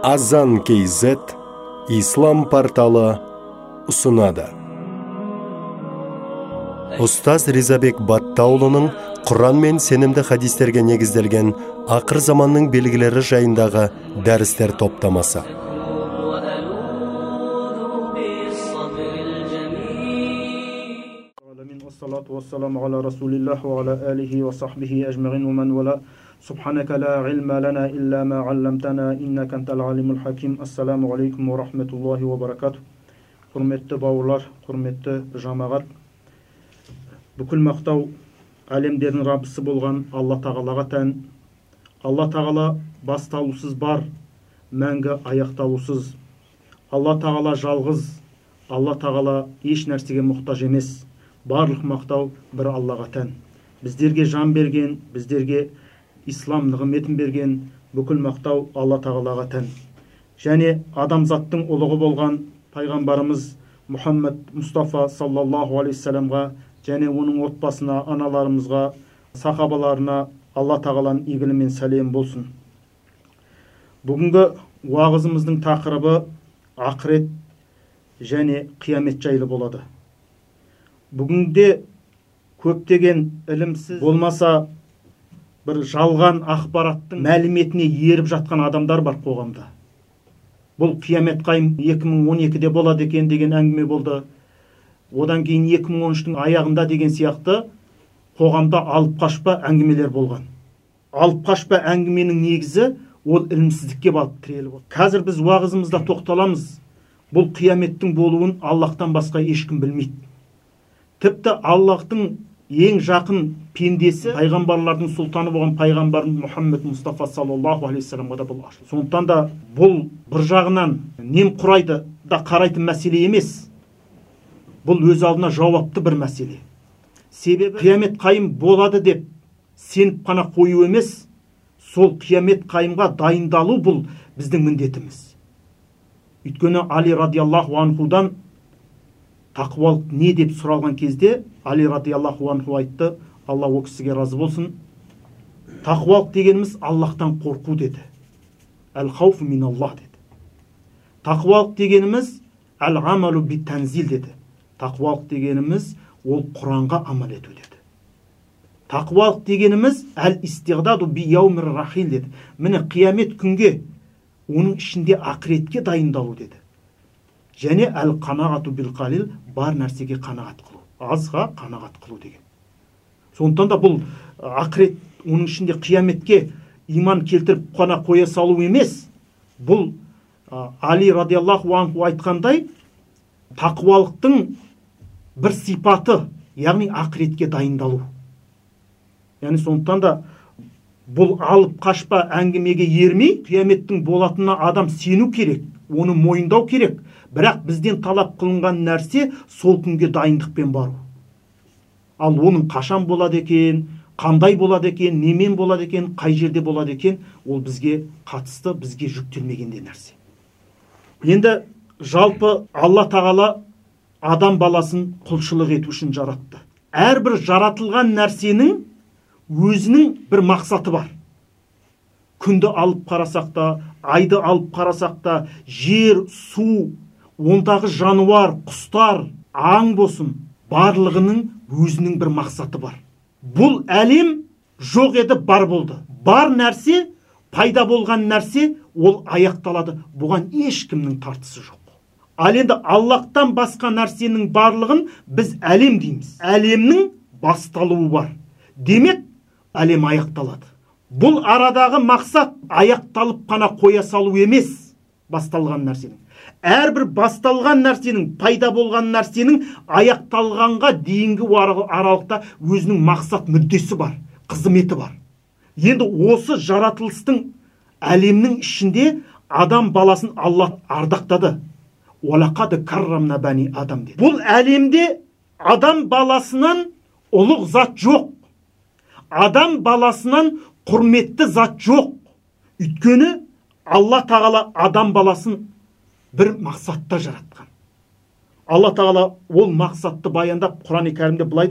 Азан KZ Ислам порталы ұсынады. Ұстаз Ризабек Баттаулының Құран мен сенімді хадистерге негізделген ақыр заманның белгілері жайындағы дәрістер топтамасы. Ассалату вассаламу аля расулиллах ва аля алихи ва сахбихи ажмағин ва ман вала. Субханака ла илма лана илля ма алламтана иннака антал алимул хаким. Ассаламу алейкум ва рахметуллахи ва баракату. Құрметті бауырлар, құрметті жамағат. Бүкіл мақтау әлемдердің Раббысы болған Алла Тағалаға тән. Алла Тағала басталусыз бар, мәңгі аяқталусыз. Алла Тағала жалғыз. Алла Тағала еш нәрсеге мұқтаж емес. Барлық мақтау бір Аллаға тән. Біздерге жан берген, біздерге ислам нығметін берген бүкіл мақтау Алла Тағалаға тән. Және адамзаттың ұлығы болған пайғамбарымыз Мұхаммед Мұстафа саллаллаху алейхиссаламға және оның отбасына, аналарымызға, сахабаларына Алла Тағаланың игілі мен сәлем болсын. Бүгінгі уағызымыздың тақырыбы ақырет және қиямет жайлы болады. Бүгінде көптеген ілімсіз болмаса бір жалған ақпараттың мәліметіне еріп жатқан адамдар бар қоғамда. Бұл қиямет қайым 2012-де болады екен деген әңгіме болды. Одан кейін 2013-тің аяғында деген сияқты қоғамда алып қашпа әңгімелер болған. Алып қашпа әңгіменің негізі ол ілімсіздікке барып тіреліп отыр. Қазір біз уағызымызда тоқталамыз. Бұл қияметтің болуын Аллахтан басқа ешкім білмейді. Тіпті Аллахтың ең жақын пендесі, пайғамбарлардың сұлтаны болған пайғамбар Мұхаммед Мұстафа саллаллаху алейхиссаламға да бұл ашылды. Сондықтан да бұл бір жағынан немқұрайды да қарайтын мәселе емес. Бұл өз алдына жауапты бір мәселе. Себебі қиямет қайым болады деп сеніп қана қою емес, сол қиямет қайымға дайындалу бұл біздің міндетіміз. Өйткені Али радиаллаху анхудан тақуалық не деп сұралған кезде Али радиаллаху анху айтты, Алла о кісіге разы болсын. Тақуалық дегеніміз Аллахтан қорқу деді. Әл-хауфу миналлах деді. Тақуалық дегеніміз әл-амалу бит-танзил деді. Тақуалық дегеніміз ол Құранға амал ету деді. Тақуалық дегеніміз әл-истиғдаду би-яумир рахил деді. Міне қиямет күнге, оның ішінде ақыретке дайындалу деді. Және әл-қанағату бил-қалил, бар нәрсеге қанағат қылу, азға қанағат қылу деген. Сондықтан да бұл ақырет, оның ішінде қияметке иман келтіріп қана қоя салу емес. Бұл Али радиаллаху анху айтқандай тақуалықтың бір сипаты, яғни ақыретке дайындалу. Яғни сондықтан да бұл алып қашпа әңгімеге ермей, қияметтің болатынына адам сену керек, оны мойындау керек. Бірақ бізден талап қылынған нәрсе сол күнге дайындықпен бару. Ал оның қашан болады екен, қандай болады екен, немен болады екен, қай жерде болады екен, ол бізге қатысты, бізге жүктелмегенде нәрсе. Енді жалпы Алла Тағала адам баласын құлшылық ету үшін жаратты. Әрбір жаратылған нәрсенің өзінің бір мақсаты бар. Күнді алып қарасақ та, айды алып қарасақ та, жер, су, ондағы жануар, құстар, аң болсын, барлығының өзінің бір мақсаты бар. Бұл әлем жоқ еді, бар болды. Бар нәрсе, пайда болған нәрсе, ол аяқталады. Бұған ешкімнің тартысы жоқ. Ал енді Аллахтан басқа нәрсенің барлығын біз әлем дейміз. Әлемнің басталуы бар. Демек, әлем аяқталады. Бұл арадағы мақсат аяқталып қана қоя салу емес, басталған нәрсенің. Әрбір басталған нәрсенің, пайда болған нәрсенің аяқталғанға дейінгі аралықта өзінің мақсат мүддесі бар, қызметі бар. Енді осы жаратылыстың әлемнің ішінде адам баласын Алла ардақтады. Уалақады каррамна бани адам деді. Бұл әлемде адам баласынан ұлық зат жоқ. Адам баласынан құрметті зат жоқ. Өйткені Алла Тағала адам баласын бір мақсатта жаратқан. Алла Тағала ол мақсатты баяндап Құран-ы Кәрімде былай деді: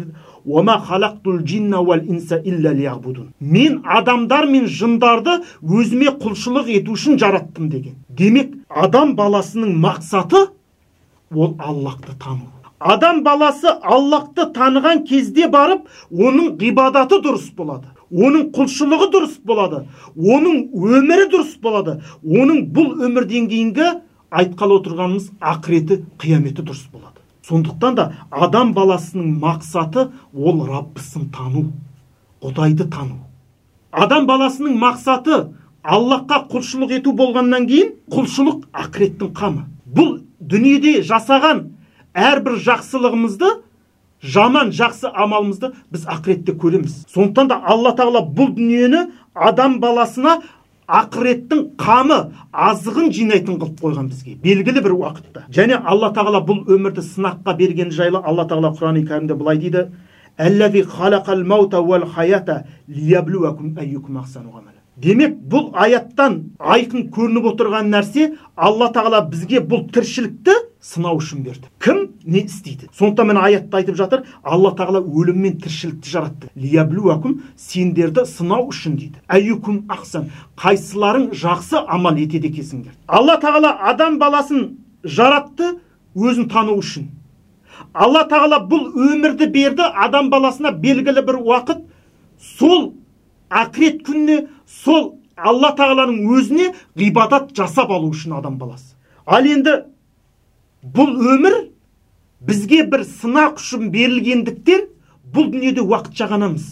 وَمَا خَلَقْتُ الْجِنَّ وَالْإِنْسَ إِلَّا لِيَعْبُدُونَ. Мен адамдар мен жындарды өзіме құлшылық ету үшін жараттым деген. Демек, адам баласының мақсаты ол Аллахты тану. Адам баласы Аллахты таныған кезде барып, оның ғибадаты дұрыс болады. Оның құлшылығы дұрыс болады. Оның өмірі дұрыс болады. Оның бұл өмірден кейінгі айтқалы отырғанымыз ақыреті, қияметі дұрыс болады. Сондықтан да адам баласының мақсаты ол Раббысын тану, Құдайды тану. Адам баласының мақсаты Аллахқа құлшылық ету болғаннан кейін, құлшылық ақыреттің қамы. Бұл дүниеде жасаған әрбір жақсылығымызды, жаман жақсы амалымызды біз ақыретте көреміз. Сондықтан да Алла Тағала бұл дүниені адам баласына ақыреттің қамы, азығын жинайтын қылып қойған бізге белгілі бір уақытта. Және Алла Тағала бұл өмірді сынаққа берген жайлы Алла Тағала Құран-ы Кәрімде былай дейді: «Әлләзи халақал маута уәл хаята лияблуакум айюкум ахсану амала». Демек, бұл аяттан айқын көрініп отырған нәрсе, Алла Тағала бізге бұл тіршілікті сынау үшін берді. Кім не істейді? Сондықтан мен аятта айтып жатыр, Алла Тағала өлім мен тіршілікті жаратты. Лияблуакум, сендерді сынау үшін дейді. Айюкум ахсан, қайсыларың жақсы амал етеді екенсіңдер. Алла Тағала адам баласын жаратты өзін тану үшін. Алла Тағала бұл өмірді берді адам баласына белгілі бір уақыт, сол ақырет күніне, сол Алла Тағаланың өзіне ғибадат жасап алу үшін адам баласы. Ал енді бұл өмір бізге бір сынақ үшін берілгендіктен бұл дүниеде уақытша ғанамыз.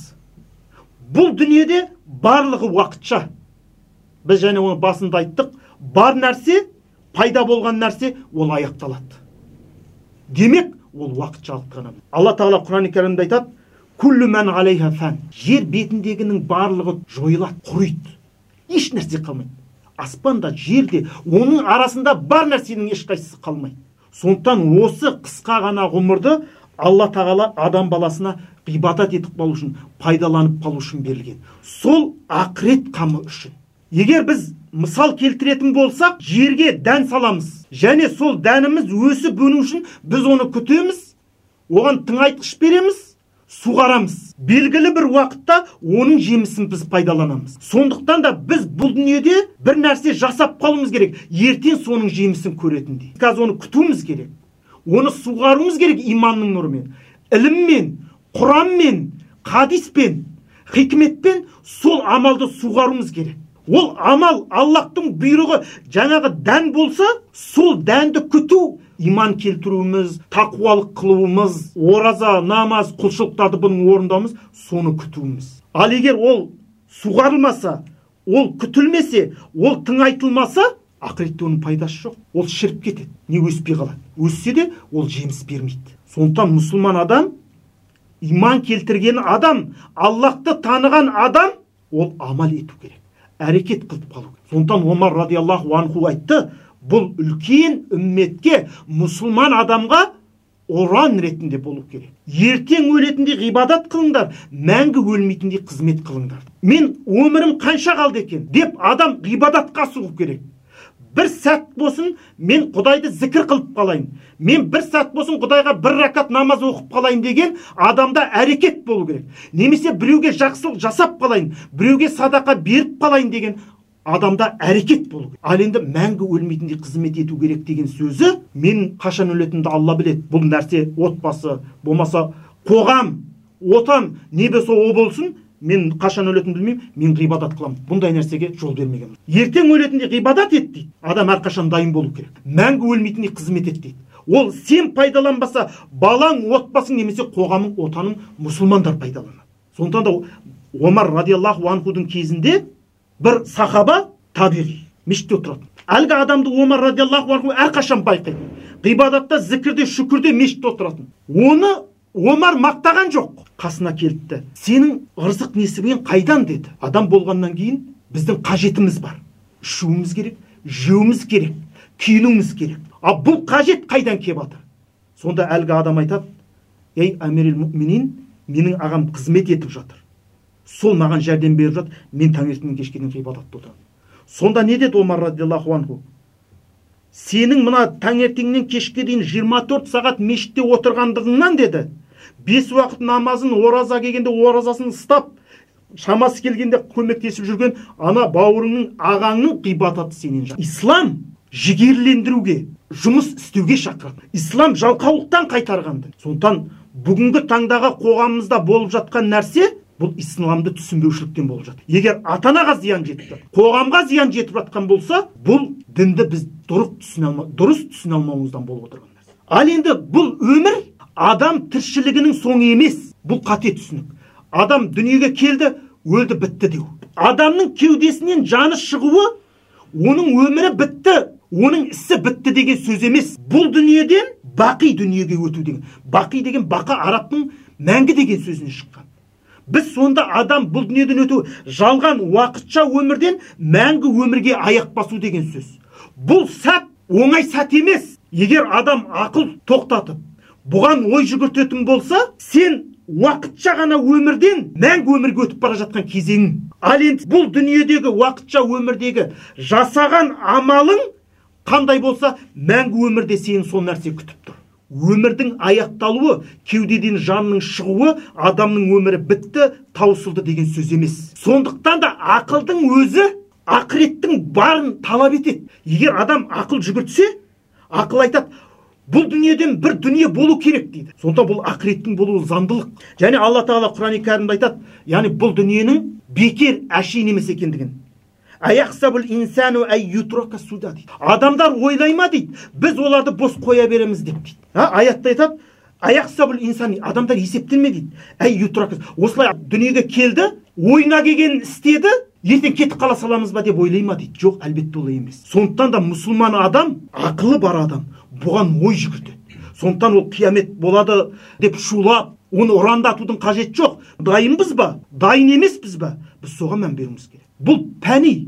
Бұл дүниеде барлығы уақытша. Біз және оны басында айттық, бар нәрсе, пайда болған нәрсе ол аяқталады. Демек, ол уақытшалық ғана. Алла Тағала Құран-ы Кәрімде айтады: «Күллі мән алейха фән». Жер бетіндегінің барлығы жойылады, құриды. Еш нәрсе қалмайды. Аспанда, жерде, оның арасында бар нәрсенің ешқайсысы қалмайды. Сондықтан осы қысқа ғана ғұмырды Алла Тағала адам баласына ғибадат етіп қалу үшін, пайдаланып қалу үшін берілген. Сол ақырет қамы үшін. Егер біз мысал келтіретін болсақ, жерге дән саламыз, және сол дәніміз өсіп өну үшін біз оны күтеміз, оған тыңайтқыш береміз, суғарамыз. Белгілі бір уақытта оның жемісін біз пайдаланамыз. Сондықтан да біз бұл дүниеде бір нәрсе жасап қалуымыз керек, ертең соның жемісін көретіндей. Қазір оны күтуіміз керек. Оны суғаруымыз керек иманның нұрымен, іліммен, құранмен, хадиспен, хикметпен сол амалды суғаруымыз керек. Ол амал Аллахтың бұйрығы жаңағы дән болса, сол дәнді күту, иман келтіруіміз, тақуалық қылуымыз, ораза, намаз, құлшылықтарды бұның орындауымыз, соны күтуіміз. Ал егер ол суғарылмаса, ол күтілмесе, ол тыңайтылмаса, ақыретте оның пайдасы жоқ. Ол шіріп кетеді, не өспей қалады. Өссе де ол жеміс бермейді. Сондықтан мұсылман адам, иман келтірген адам, Аллахты таныған адам, ол амал ету керек, әрекет қылып қалу. Сондықтан Омар радиаллаху анху айтты: бұл үлкен үмметке, мұсылман адамға уран ретінде болу керек. Ертең өлетіндей ғибадат қылыңдар, мәңгі өлмейтіндей қызмет қылыңдар. Мен өмірім қанша қалды екен деп адам ғибадатқа шығу керек. Бір сәт болсын, мен Құдайды зікір қылып қалайын. Мен бір сәт болсын, Құдайға бір ракат намаз оқып қалайын деген адамда әрекет болу керек. Немесе біреуге жақсылық жасап қалайын, біреуге садақа беріп қалайын деген адамда әрекет болу керек. Ал енді мәңгі өлмейтіндей қызмет ету керек деген сөзі, мен қашан өлетінді Алла біледі. Бұл нәрсе отбасы, болмаса қоғам, отан, не болса о болсын, мен қашан өлетінді білмеймін, мен ғибадат қыламын. Бұндай нәрсеге жол бермеген. Ертең өлетіндей ғибадат ет дейді. Адам әрқашан дайын болу керек. Мәңгі өлмейтіндей қызмет ет дейді. Ол сен пайдаланбаса, балаң, отбасың немесе қоғамың, отаның, мұсылмандар пайдаланады. Сондықтан да Омар радиаллаху анхудың кезінде бір сахаба табиғи мешітте отырады. Әлгі адамды Омар радиаллаху анху әрқашан байқайды. Ғибадатта, зікірде, шүкірде мешітте отыратын. Оны Омар мақтаған жоқ. Қасына келді. Сенің ырзық несібен қайдан деді. Адам болғаннан кейін біздің қажетіміз бар. Ішуіміз керек, жеуіміз керек, киінуіміз керек. Бұл қажет қайдан кеп жатыр? Сонда әлгі адам айтады: ей әмирел мүминин, менің ағам қызмет етіп жатыр. Сол маған жәрдем беріп жатыр. Мен таңертеңнен кешке дейін ғибадатта отырамын. Сонда не деді Омар радиаллаху анху? Сенің мына таңертеңнен кешке дейін 24 сағат мешітте отырғандығыңнан деді, 5 уақыт намазын, ораза келгенде оразасын ұстап, шамасы келгенде көмектесіп жүрген ана бауырыңның, ағаңның ғибадаты сенен жатыр. Ислам жігерлендіруге, жұмыс істеуге шақырады. Ислам жалқаулықтан қайтарғанды. Сондықтан бүгінгі таңдағы қоғамымызда болып жатқан нәрсе бұл исламды түсінбеушіліктен болып жатыр. Егер ата-анаға зиян жетті, қоғамға зиян жетіп жатқан болса, бұл дінді біз дұрыс түсіне алмауымыздан болып отырған нәрсе. Ал енді бұл өмір адам тіршілігінің соңы емес. Бұл қате түсінік. Адам дүниеге келді, өлді, бітті деу. Адамның кеудесінен жаны шығуы, оның өмірі бітті, оның ісі бітті деген сөз емес. Бұл дүниеден бақи дүниеге өту деген. Бақи деген бақа арабтың мәңгі деген сөзінен шыққан. Біз сонда адам бұл дүниеден өту, жалған уақытша өмірден мәңгі өмірге аяқ басу деген сөз. Бұл сәт оңай сәт емес. Егер адам ақыл тоқтатып, бұған ой жүгіртетін болса, сен уақытша ғана өмірден мәңгі өмірге өтіп бара жатқан кезең. Ал енді бұл дүниедегі уақытша өмірдегі жасаған амалың қандай болса, мәңгі өмірде сені сол нәрсе күтіп тұр. Өмірдің аяқталуы, кеудеден жанның шығуы, адамның өмірі бітті, таусылды деген сөз емес. Сондықтан да ақылдың өзі ақыреттің барын талап етеді. Егер адам ақыл жүгіртсе, ақыл айтады, бұл дүниеден бір дүние болу керек дейді. Сонда бұл ақыреттің болуы заңдылық. Және Алла Тағала Құран-ы Кәрімде айтады, яғни бұл дүниенің бекер әшейін емес екендігін. Аяқсабыл инсану ай ютрака суда дейді. Адамдар ойлайма дейді, біз оларды бос қоя береміз деп дейді. Аятта айтады, аяқсабыл инсан, адамдар есептелме дейді. Ай ютрака. Осылай дүниеге келді, ойына келгенін істеді, ертең кетіп қала саламыз ба деп ойлайма дейді. Жоқ, әлбетте олай емес. Сондықтан да мұсылман адам, ақылы бар адам, бұған ой жүгіртеді. Сондықтан ол қиямет болады деп шулап, оны ұрандатудың қажет жоқ. Дайынбыз ба? Дайын емеспіз ба? Біз соған мән беруіміз керек. Бұл пәни,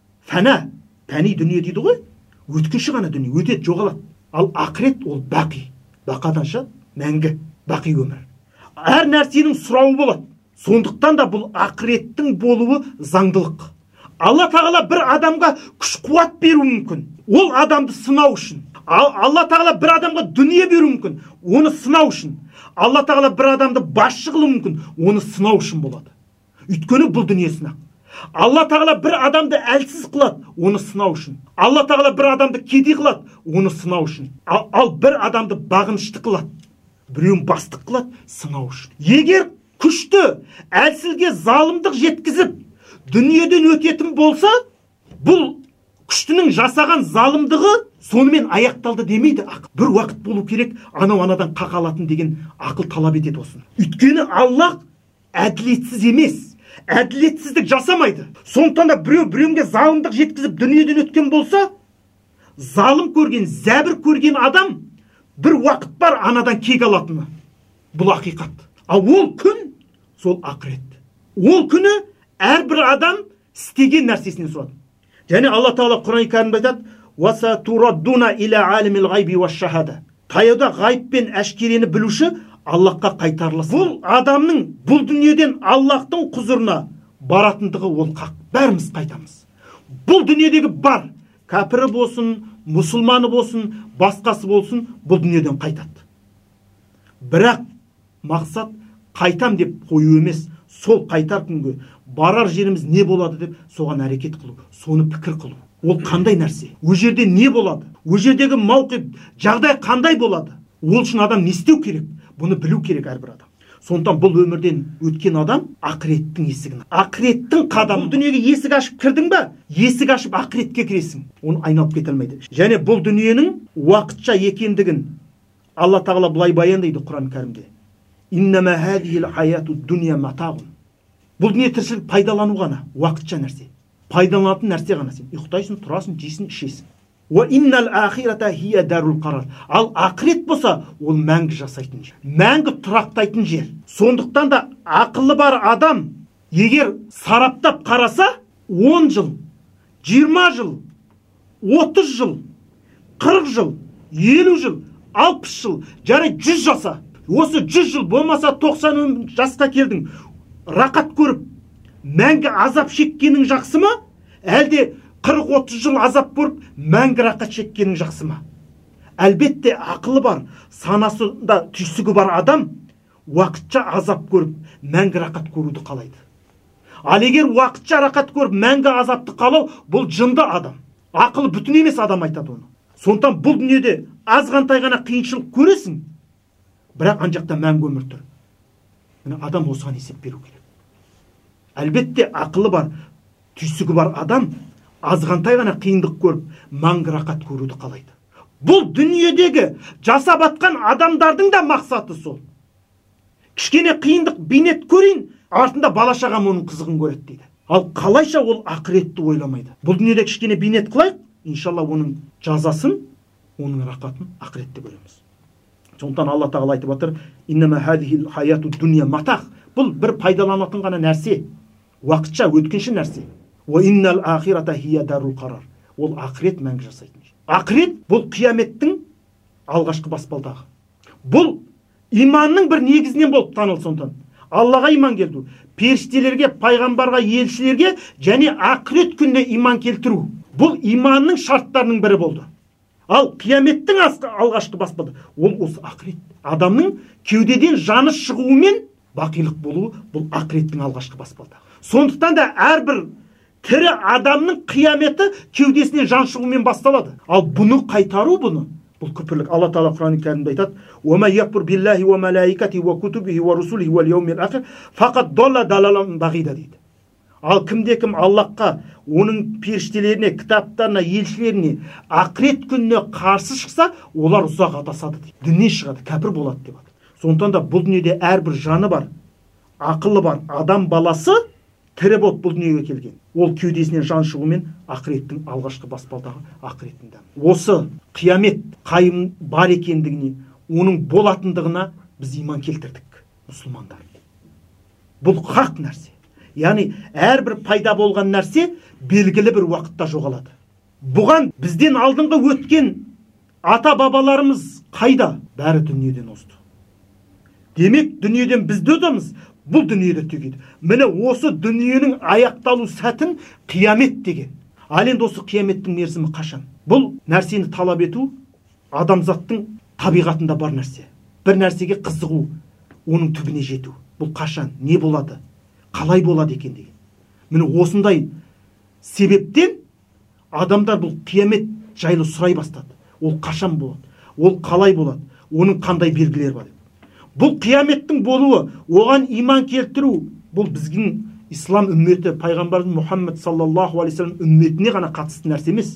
пәни дүние дейді ғой, өткінші ғана дүние, өтеді, жоғалады. Ал ақырет ол бақи, бақаданша мәңгі, бақи өмір. Әр нәрсенің сұрауы болады. Сондықтан да бұл ақыреттің болуы заңдылық. Алла Тағала бір адамға күш қуат беру мүмкін, ол адамды сынау үшін. Алла Тағала бір адамға дүние беру мүмкін, оны сынау үшін. Алла Тағала бір адамды басшы қылу мүмкін, оны сынау үшін болады. Өйткені бұл дүние сынақ. Алла Тағала бір адамды әлсіз қылады, оны сынау үшін. Алла Тағала бір адамды кедей қылады, оны сынау үшін. Ал бір адамды бағынышты қылады, біреуін бастық қылады, сынау үшін. Егер күшті әлсізге залымдық жеткізіп, дүниеден өтетін болса, бұл күштінің жасаған залымдығы сонымен аяқталды демейді. Бір уақыт болу керек, анадан қақа алатын деген ақыл талап етеді осыны. Өйткені Аллах әділетсіз емес, әділетсіздік жасамайды. Сондықтан да біреуге залымдық жеткізіп дүниеден өткен болса, залым көрген, зәбір көрген адам бір уақыт бар анадан кек алатыны. Бұл ақиқат. Ал ол күн сол ақырет. Ол күні әрбір адам істеген нәрсесінен сұрады. Және Алла Тағала Құран-ы Кәрімде айтады: "Васатураддуна иля алимил гайби ваш-шахада". Таяуда ғайып пен әшкерені білуші Аллахқа қайтарылсын. Бұл адамның бұл дүниеден Аллахтың құзырына баратындығы ол хақ. Бәріміз қайтамыз. Бұл дүниедегі бар, кәпірі болсын, мұсылманы болсын, басқасы болсын, бұл дүниеден қайтады. Бірақ мақсат қайтам деп қою емес, сол қайтар күнге барар жеріміз не болады деп соған әрекет қылу, соны пікір қылу. Ол қандай нәрсе? Ол жерде не болады? Ол жердегі мауқиф, жағдай қандай болады? Ол үшін адам не істеу керек? Бұны білу керек әрбір адам. Сондықтан бұл өмірден өткен адам ақыреттің есігін, ақыреттің қадамы. Бұл дүниеге есік ашып кірдің ба? Есік ашып ақыретке кіресің. Оны айналып кете алмайды. Және бұл дүниенің уақытша екендігін Алла Тағала былай баяндайды Құран Кәрімде: "Иннама хазихил хаятуд дуnya матағун". Бұл дүние тіршілік пайдалану ғана, уақытша нәрсе. Пайдаланатын нәрсе ғана. Сен ұйықтайсың, тұрасың, жейсің, ішесің. Ва иннал ахирата хия дарул қарар. Ал ақырет болса, ол мәңгі жасайтын жер, мәңгі тұрақтайтын жер. Сондықтан да ақылы бар адам егер сараптап қараса, 10 жыл, 20 жыл, 30 жыл, 40 жыл, 50 жыл, 60 жыл, жарай 100 жаса. Осы 100 жыл болмаса 90 жасқа келдің, рақат көріп, мәңгі азап шеккенің жақсы ма? Әлде 40-30 жыл азап көріп, мәңгі рақат шеккенің жақсы ма? Әлбетте ақылы бар, санасында түйсігі бар адам уақытша азап көріп мәңгі рақат көруді қалайды. Ал егер уақытша рақат көріп мәңгі азапты қалау, бұл жынды адам. Ақылы бүтін емес адам айтады оны. Сондықтан бұл дүниеде азғантай ғана қиыншылық көресің, бірақ ана жақта мәңгі өмір тұр. Міне адам осыған есеп беру керек. Әлбетте ақылы бар, түйсігі бар адам азғантай ғана қиындық көріп мәңгі рақат көруді қалайды. Бұл дүниедегі жасап атқан адамдардың да мақсаты сол. Кішкене қиындық бейнет көрейін, артында бала шағам оның қызығын көреді дейді. Ал қалайша ол ақыретті ойламайды. Бұл дүниеде кішкене бейнет қылайық, иншалла оның жазасын, оның рақатын ақыретте көреміз. Сондықтан Алла тағала айтып отыр: "Иннама хазихил хаяту дуния матах". Бұл бір пайдаланатын ғана нәрсе, уақытша өткінші нәрсе. "Ва иннал ахирата хия дарул қарар". Ол ақырет мәңгі жасайтын. Ақырет бұл қияметтің алғашқы баспалдағы. Бұл иманның бір негізінен болып танылды. Сондықтан Аллаға иман келтіру, періштелерге, пайғамбарға, елшілерге және ақырет күніне иман келтіру. Бұл иманның шарттарының бірі болды. Ал қияметтің алғашқы баспалдағы ол осы ақырет. Адамның кеудеден жаны шығуымен бақилық болуы бұл ақыреттің алғашқы баспалдағы. Сондықтан да әрбір тірі адамның қияметі кеудесінен жан шығуымен басталады. Ал бұны қайтару, бұл күпірлік. Алла Тағала Құран кәрімде айтады: "Ума якфур биллахи ва малаикати ва кутубихи ва русулихи вал яумил ахир фақат долла далалан бағида" дейді. Ал кімде-кім Аллахқа, оның періштелеріне, кітаптарына, елшілеріне, ақырет күніне қарсы шықса, олар ұзақ адасады дейді. Діннен шығады, кәпір болады деп. Сондықтан да бұл дүниеде әрбір жаны бар, ақылы бар адам баласы тірі болып бұл дүниеге келген. Ол кеудесінен жан шығуымен ақыреттің алғашқы баспалдағы ақыреттің дәмі. Осы қиямет қайым бар екендігіне, оның болатындығына біз иман келтірдік, мұсылмандар. Бұл хақ нәрсе. Яғни әрбір пайда болған нәрсе белгілі бір уақытта жоғалады. Бұған бізден алдыңғы өткен ата бабаларымыз қайда? Бәрі дүниеден озды. Демек дүниеден біз де озамыз, бұл дүниеде төгеді. Міне осы дүниенің аяқталу сәтін қиямет деген. Ал енді осы қияметтің мерзімі қашан? Бұл нәрсені талап ету адамзаттың табиғатында бар нәрсе. Бір нәрсеге қызығу, оның түбіне жету. Бұл қашан, не болады, қалай болады екен деген. Міне осындай себептен адамдар бұл қиямет жайлы сұрай бастады. Ол қашан болады, ол қалай болады, оның қандай белгілері бар. Бұл қияметтің болуы, оған иман келтіру, бұл біздің ислам үмметі, пайғамбарымыз Мұхаммед саллаллаху алейхи салам үмметіне ғана қатысты нәрсе емес.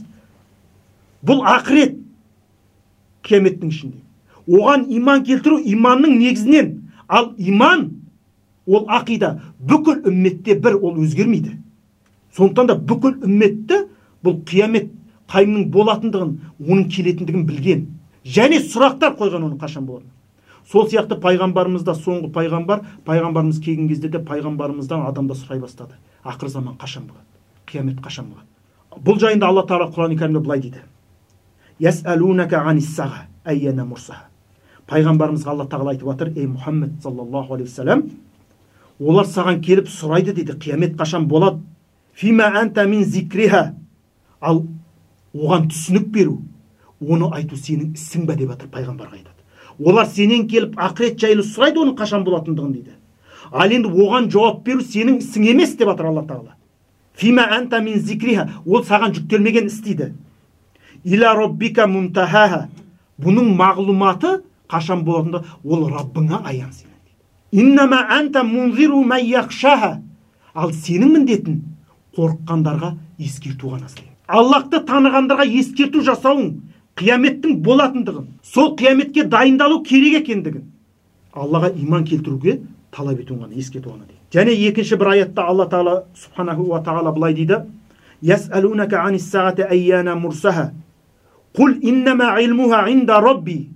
Бұл ақырет қияметтің ішінде. Оған иман келтіру иманның негізінен. Ал иман, ол ақида, бүкіл үмметте бір, ол өзгермейді. Сондықтан да бүкіл үмметті бұл қиямет қайымның болатындығын, оның келетіндігін білген. Және сұрақтар қойған оның қашан болатынын. Сол сияқты пайғамбарымызда соңғы пайғамбарымыз келген кезде де пайғамбарымыздан адамда сұрай бастады. Ақыр заман қашан болады? Қиямет қашан болады? Бұл жайында Алла Тағала Құран кәрімде былай дейді: "Ясалунака анис-саға айяна мурсаха". Пайғамбарымызға Алла Тағала айтып отыр: "Ей Мұхаммед саллаллаху алейхи салам, олар саған келіп сұрайды" дейді, "қиямет қашан болады? Фима анта мин зикриха". Ал оған түсінік беру, оны айту сенің ісің бе деп отыр пайғамбарға айтады. Олар сенен келіп ақырет жайлы сұрайды, оның қашан болатындығын дейді. Ал енді оған жауап беру сенің ісің емес деп отыр Алла Тағала. Фима анта мин зикриха, ол саған жүктелмеген іс дейді. Иля роббика мунтахаха, бұның мағлұматы қашан болатындығы ол Раббыңа аян сенің дейді. Иннама анта мунзиру ман яхшаха, ал сенің міндетің қорыққандарға ескерту ғана. Аллахты танығандарға ескерту жасауың, қияметтің болатындығын, сол қияметке дайындалу керек екендігін, Аллаға иман келтіруге талап етуін ғана, ескерту ғана дейді. Және екінші бір аятта Алла Тағала субханаху ва тағала былай дейді: "Ясалунака анис-саати айяна мурсаха, қул иннама илмуха инда робби".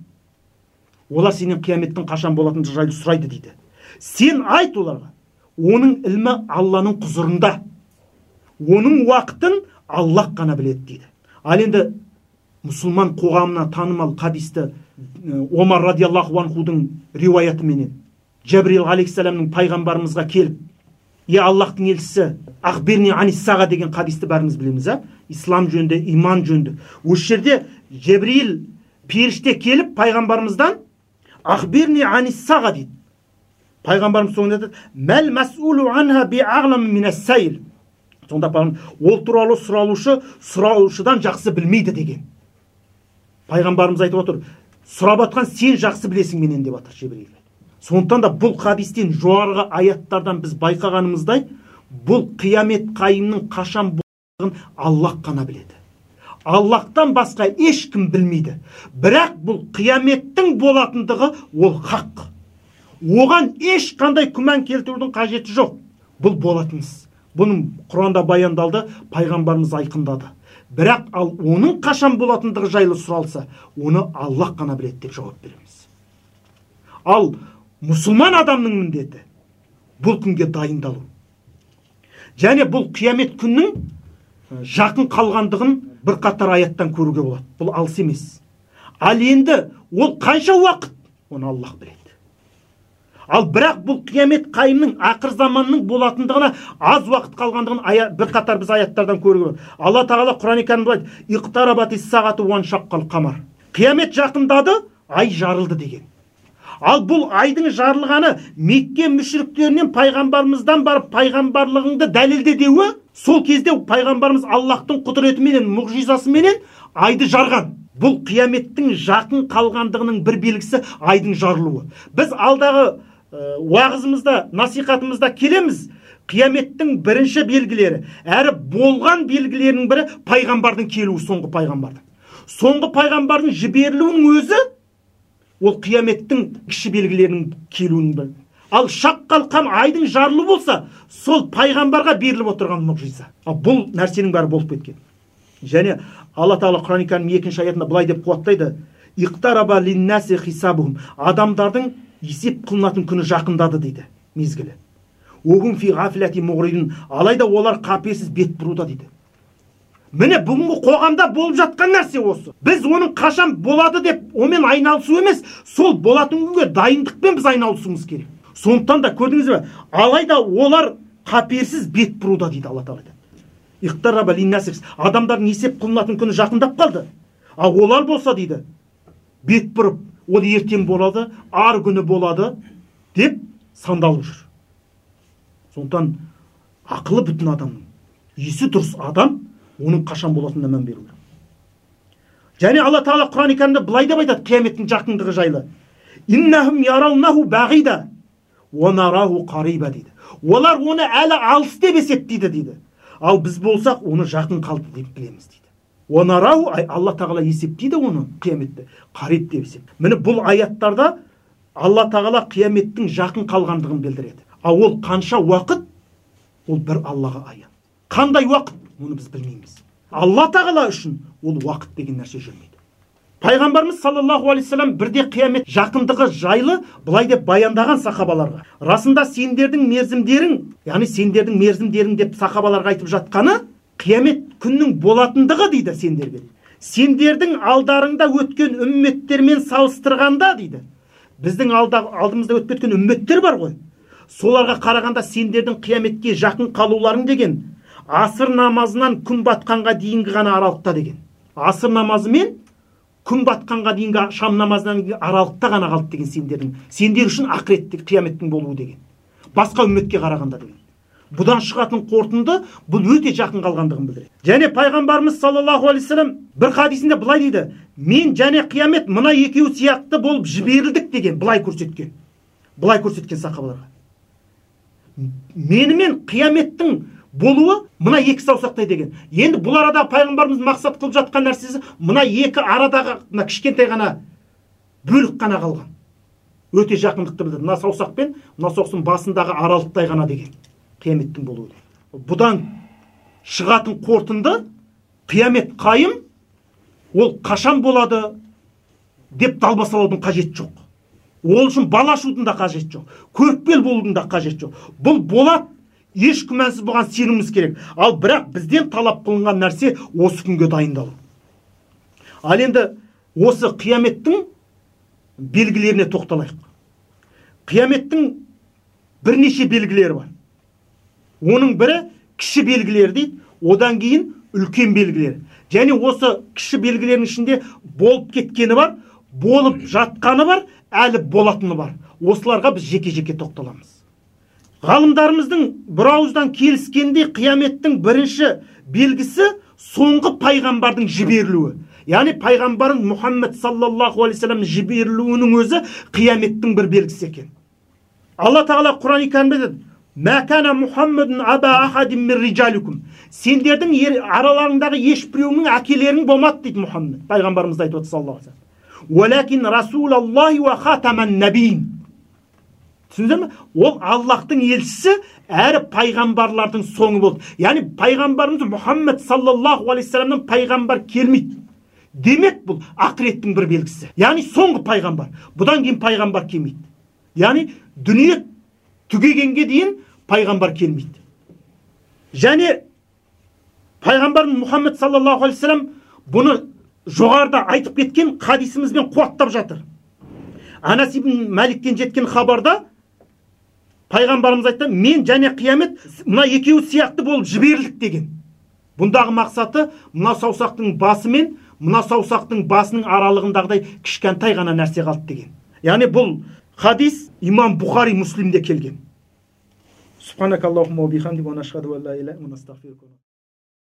Олар сенен қияметтің қашан болатындығы жайлы сұрайды дейді. Сен айт оларға, оның ілмі Алланың құзырында, оның уақытын Аллах қана біледі дейді. Ал енді мұсылман қоғамына танымал хадисті Омар радиаллаху анхудың риуаятыменен Жабрил алейхиссаламның пайғамбарымызға келіп: "Е Аллахтың елшісі, ахбирни анис-саға" деген хадисті бәріміз білеміз, ислам жөнінде, иман жөнінде. Осы жерде Жабрил періште келіп пайғамбарымыздан ахбирни анис-саға дейді. Пайғамбарымыз соңында айтады: "Мәл мас'улу анха би'ағлам минас-сайл". Сонда ол туралы сұраушыдан жақсы білмейді деген. Пайғамбарымыз айтып отыр: "Сұрап отқан сен жақсы білесің менен" деп отыр Жебірейіл. Сондықтан да бұл хадистен жоғарғы аяттардан біз байқағанымыздай, бұл қиямет қайымның қашан болғанын Аллах қана біледі. Аллахтан басқа ешкім білмейді. Бірақ бұл қияметтің болатындығы ол хақ. Оған ешқандай күмән келтірудің қажеті жоқ. Бұл болатыныз. Бұның Құранда баяндалды, пайғамбарымыз айқындады. Бірақ оның қашан болатындығы жайлы сұралса, оны Аллах қана біледі деп жауап береміз. Ал мұсылман адамның міндеті бұл күнге дайындалу. Және бұл қиямет күннің жақын қалғандығын бір қатар аяттан көруге болады. Бұл алыс емес. Ал енді ол қанша уақыт, оны Аллах біледі. Ал бірақ бұл қиямет қайымның ақыр заманның болатындығына аз уақыт қалғандығын бір қатар біз аяттардан көруге болады. Алла Тағала Құран-ы Кәрімде айтады: "Иқтарабатис сағату уан шаққал қамар". Қиямет жақындады, ай жарылды деген. Ал бұл айдың жарылғаны Мекке мүшриктерінен пайғамбарымыздан барып пайғамбарлығыңды дәлелде деуі, сол кезде пайғамбарымыз Аллахтың құдіретіменен, мұғжизасыменен айды жарған. Бұл қияметтің жақын қалғандығының бір белгісі айдың жарылуы. Біз алдағы уағызымызда, насихатымызда келеміз. Қияметтің бірінші белгілері, әрі болған белгілерінің бірі пайғамбардың келуі, соңғы пайғамбардың. Соңғы пайғамбардың жіберілуінің өзі ол қияметтің кіші белгілерінің келуінің бірі. Ал шаққал қам айдың жарылуы болса, сол пайғамбарға беріліп отырған мұғжиза. Бұл нәрсенің бәрі болып кеткен. Және Алла Тағала Құран-ы Кәрімнің 2-ші аятында былай деп қуаттайды: "Иқтараба линнаси хисабухум". Адамдардың есеп қылынатын күні жақындады дейді, мезгілі. "Угум фи ғафилати муғридун". Алайда олар қаперсіз бет бұруда дейді. Міне бүгінгі қоғамда болып жатқан нәрсе осы. Біз оның қашан болады деп онымен айналысу емес, сол болатын күнге дайындықпен біз айналысуымыз керек. Сондықтан да көрдіңіз бе, алайда олар қаперсіз бет бұруда дейді Алла Тағала. Иқтараба линнаси. Адамдардың есеп қылынатын күні жақындап қалды. Ал олар болса дейді, бет бұрып, ол ертең болады, ар күні болады деп сандалып жүр. Сондықтан ақылы бүтін адамның, есі дұрыс адам оның қашан болатынына мән беру керек. Және Алла Тағала Құран-ы Кәрімде былай деп айтады қияметтің жақындығы жайлы: "Иннахум яраунаһу бағида ва нараху қариба" дейді. Олар оны әлі алыс деп есептейді дейді. Ал біз болсақ оны жақын қалды деп білеміз дейді. Ва нараху, Алла Тағала есептейді оны қияметті қариб деп есептейді. Міне бұл аяттарда Алла Тағала қияметтің жақын қалғандығын білдіреді. Ал ол қанша уақыт? Ол бір Аллаға аян. Қандай уақыт? Оны біз білмейміз. Алла Тағала үшін ол уақыт деген нәрсе жүрмейді. Пайғамбарымыз саллаллаху алейхи вассалам бірде қиямет жақындығы жайлы былай деп баяндаған сахабаларға: "Расында сендердің мерзімдерің деп сахабаларға айтып жатқаны қиямет күннің болатындығы дейді сендерге. Сендердің алдарыңда өткен үмметтермен салыстырғанда дейді. Біздің алдымызда өтіп кеткен үмметтер бар ғой. Соларға қарағанда сендердің қияметке жақын қалуларың деген асыр намазынан күн батқанға дейінгі ғана аралықта деген. Асыр намазы мен күн батқанға дейінгі шам намазынан аралықта ғана қалды деген сендер үшін ақыретте қияметтің болуы деген. Басқа үмметке қарағанда деген. Бұдан шығатын қорытынды бұл өте жақын қалғандығын білдіреді. Және пайғамбарымыз саллаллаху алейхи вассалам бір хадисінде былай дейді: "Мен және қиямет мына екеуі сияқты болып жіберілдік" деген, былай көрсеткен сахабаларға. Менімен қияметтің болуы мына екі саусақтай деген. Енді бұл арада пайғамбарымыз мақсат қылып жатқан нәрсесі мына екі арадағы мына кішкентай ғана бөлік қана қалған. Өте жақындықты білдірді. Мына саусақ пен мына саусақтың басындағы аралықтай ғана деген қияметтің болуы. Бұдан шығатын қорытынды қиямет қайым ол қашан болады деп далбасалаудың қажеті жоқ. Ол үшін бала ашудың да қажеті жоқ. Көріпкел болудың да қажеті жоқ. Бұл болады. Еш күмәнсіз бұған сенуіміз керек. Ал бірақ бізден талап қылынған нәрсе осы күнге дайындалу. Ал енді осы қияметтің белгілеріне тоқталайық. Қияметтің бірнеше белгілері бар. Оның бірі кіші белгілер дейді, одан кейін үлкен белгілер. Және осы кіші белгілердің ішінде болып кеткені бар, болып жатқаны бар, әлі болатыны бар. осыларға біз жеке-жеке тоқталамыз. Ғалымдарымыздың бір ауыздан келіскендей қияметтің бірінші белгісі соңғы пайғамбардың жіберілуі. Яғни пайғамбарың Мұхаммед саллаллаху алейхи вассалам жіберілуінің өзі қияметтің бір белгісі екен. Алла тағала Құран-ы Кәрімде айтады: "Ма кана Мұхаммедун аба ахадин мин риджаликум". Сендердің араларыңдағы ешбіреуінің әкелерің болмады дейді Мұхаммед. Пайғамбарымыз айтып отыр саллаллаху алейхи вассалам. "Уалакин расулаллахи ва хатаман набиин". Түсіндіңіздер ме? Ол Аллахтың елшісі әрі пайғамбарлардың соңы болды. Яғни пайғамбарымыз Мұхаммед саллаллаху алейхи вассаламнан пайғамбар келмейді. Демек бұл ақыреттің бір белгісі. Яғни соңғы пайғамбар. Бұдан кейін пайғамбар келмейді. Яғни дүние түгегенге дейін пайғамбар келмейді. Және пайғамбарымыз Мұхаммед саллаллаху алейхи вассалам бұны жоғарыда айтып кеткен хадисімізбен қуаттап жатыр. Анас ибн Маликтен жеткен хабарда пайғамбарымыз айтты: "Мен және қиямет мына екеуі сияқты болып жіберілдік" деген. Бұндағы мақсаты мына саусақтың басы мен мына саусақтың басының аралығындағыдай кішкентай ғана нәрсе қалды деген. Яғни бұл хадис имам Бухари Муслимде келген. Субханакаллахумма ва бихамдика ва нашһаду ан ла илаха илля анта